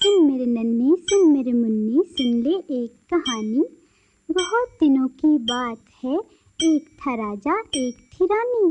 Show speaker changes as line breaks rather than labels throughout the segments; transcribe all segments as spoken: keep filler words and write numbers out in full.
सुन मेरे नन्हे, सुन मेरे मुन्नी, सुन ले एक कहानी। बहुत दिनों की बात है, एक था राजा एक थी रानी।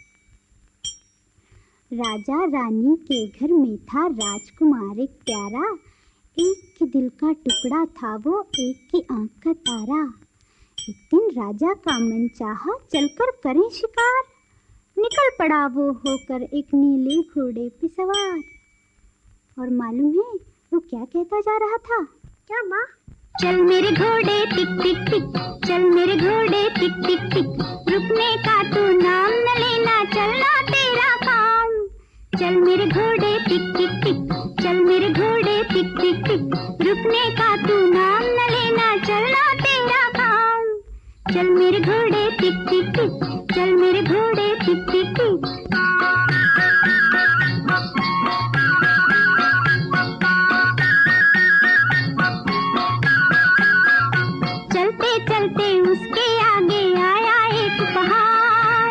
राजा रानी के घर में था राजकुमार एक प्यारा। एक के दिल का टुकड़ा था वो, एक की आंख का तारा। एक दिन राजा का मन चाहा चलकर करें शिकार। निकल पड़ा वो होकर एक नीले घोड़े पे सवार। और मालूम है वो क्या कहता जा रहा था? क्या माँ? चल मेरे घोड़े टिक टिक टिक, चल मेरे घोड़े टिक टिक टिक, रुकने का तू नाम न लेना, चलना तेरा काम। चल मेरे घोड़े टिक टिक टिक, चल मेरे घोड़े टिक टिक टिक, रुकने का तू नाम न लेना, चलना तेरा काम। चल मेरे घोड़े टिक टिक टिक, चल मेरे घोड़े टिक टिक टिक। चलते चलते उसके आगे आया एक पहाड़।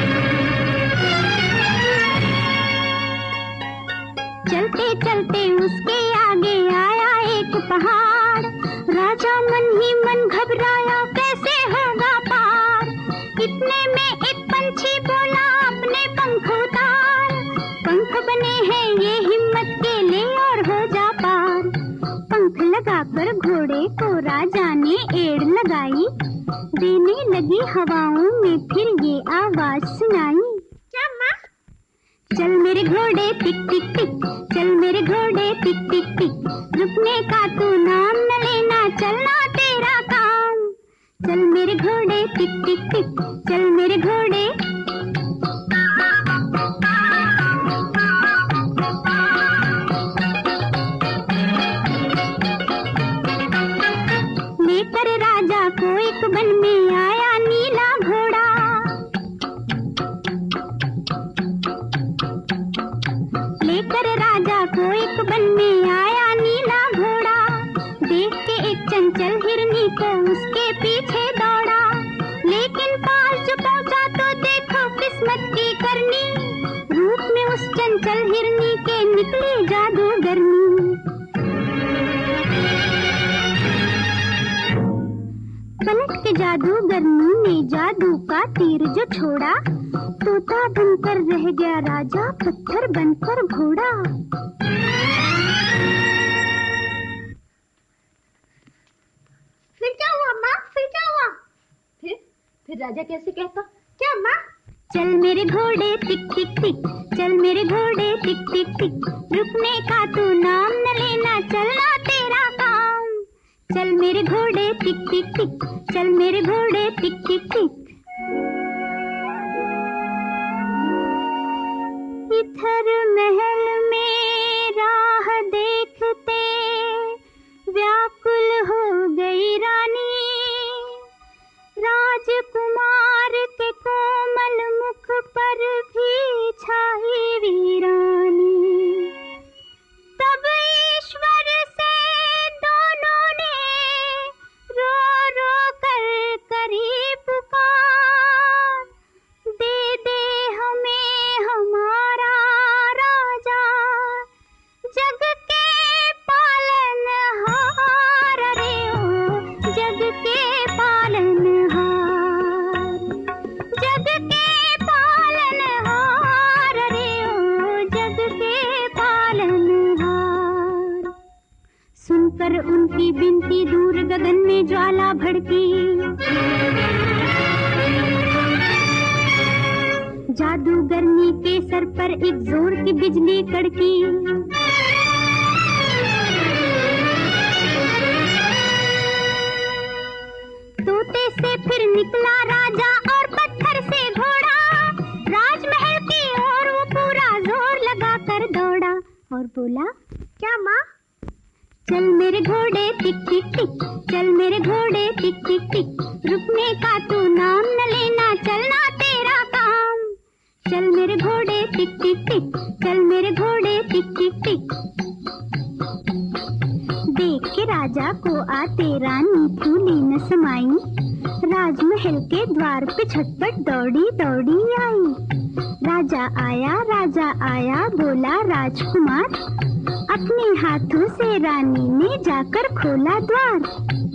चलते चलते उसके आगे आया एक पहाड़। राजा मन ही मन घबराया, कैसे होगा पार। इतने में एक पंछी बोला, अपने पंख उतार। पंख बने हैं ये हिम्मत के, ले और हो जा पार। पंख लगाकर घोड़े को राजा ने एड़ लगाई। देने लगी हवाओं में फिर ये आवाज सुनाई। क्या माँ? चल मेरे घोड़े टिक टिक टिक, चल मेरे घोड़े टिक टिक टिक, रुकने का तू नाम न लेना, चलना तेरा काम। चल मेरे घोड़े टिक टिक टिक, चल मेरे घोड़े। लेकर राजा को एक वन में आया नीला घोड़ा। लेकर राजा को एक वन में आया नीला घोड़ा। देख के एक चंचल हिरनी को उसके पीछे दौड़ा। लेकिन पास जो पहुंचा तो देखो किस्मत की करनी। रूप में उस चंचल हिरनी के निकली जादूगरनी। पलट के जादूगरनी ने जादू का तीर जो छोड़ा। तोता बनकर रह गया राजा, पत्थर बनकर घोड़ा। फिर क्या हुआ माँ? फिर क्या हुआ?
फिर फिर राजा कैसे कहता?
क्या माँ? चल मेरे घोड़े टिक टिक टिक, चल मेरे घोड़े टिक टिक टिक, रुकने का तू नाम न लेना, चलना तेरा काम। चल मेरे घोड़े टिक टिक टिक, चल मेरे घोड़े टिक टिक टिक। इधर महल में राह देखते व्याकुल हो गई रानी। राजकुमार के कोमल मुख पर भी छाई वीरानी। तब ईश्वर से दोनों ने रो रो कर करी पुकार। दे दे हमें हमारा राजा, जग के पालनहार। रे ओ जग के पालनहार, जग के पालनहार। रे ओ जग के पालनहार। सुनकर उनकी बिनती दूर गगन में ज्वाला भड़की। जादूगरनी के सर पर एक जोर की बिजली कड़की। तोते से फिर निकला राजा और पत्थर से घोड़ा। राजमहल की ओर वो पूरा जोर लगा कर दौड़ा। और बोला, क्या माँ? चल मेरे घोड़े टिक टिक टिक, चल मेरे घोड़े टिक टिक टिक, रुकने का तू नाम न लेना, चलना तेरा काम। चल मेरे घोड़े टिक टिक टिक, चल मेरे घोड़े टिक टिक टिक। देख के राजा को आते रानी फूली न समाई। राजमहल के द्वार पे झटपट दौड़ी दौड़ी आई। राजा आया राजा आया, बोला राजकुमार अपने हाथों से रानी ने जाकर खोला द्वार।